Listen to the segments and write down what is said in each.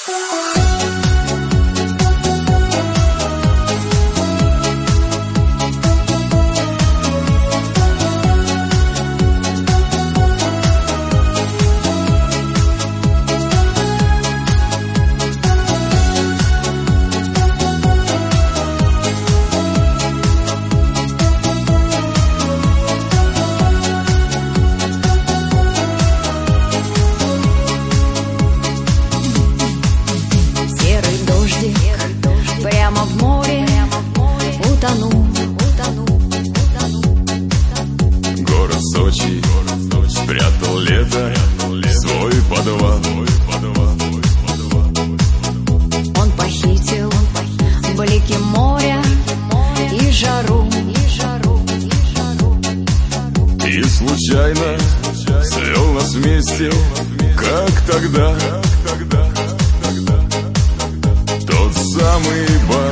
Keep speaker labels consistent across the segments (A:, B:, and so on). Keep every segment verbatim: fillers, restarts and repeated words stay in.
A: Прямо в море утону, утону, утону.
B: Город Сочи спрятал лето в свой подвал.
A: Он похитил блики моря и жару, и жару, и жару.
B: И случайно свел нас вместе, как тогда. Тот самый бар,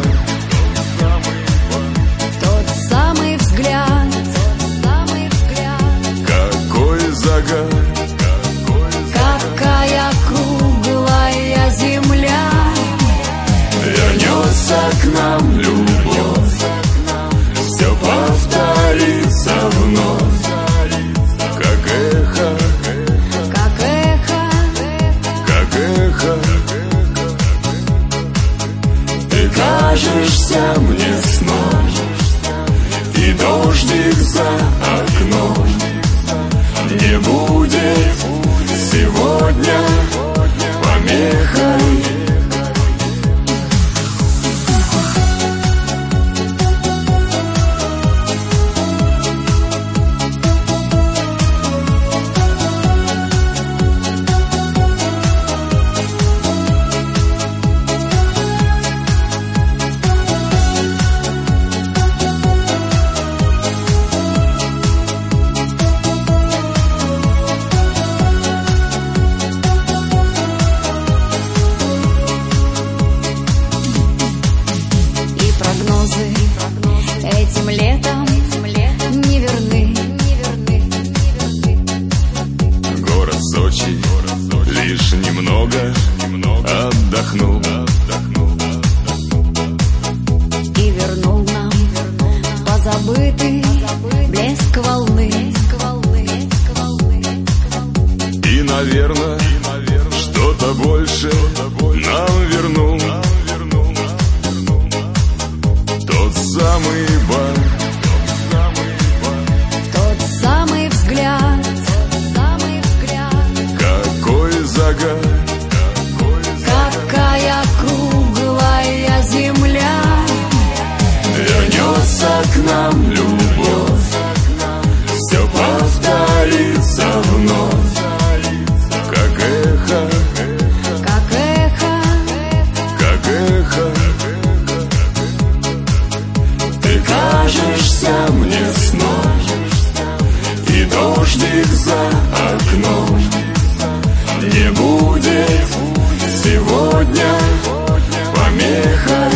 A: тот самый взгляд, тот самый взгляд.
B: какой загад,
A: какая круглая земля.
B: вернется к нам любовь, все повторится вновь, как эхо,
A: Как эхо,
B: как эхо. Ты кажешься мне сном, и дождик за окном не будет сегодня помехой.
A: этим летом не верны, не верны, не верны.
B: Город Сочи лишь немного отдохнул
A: и вернул нам позабытый блеск волны.
B: И, наверное, что-то больше нам вернул тот самый бар,
A: Тот самый взгляд, тот самый взгляд.
B: какой загад,
A: Какая круглая земля.
B: вернется к нам любовь, все повторится вновь, как эхо,
A: Как эхо,
B: как эхо. Ты кажешься мне сном, и дождик за окном не будет сегодня помехой.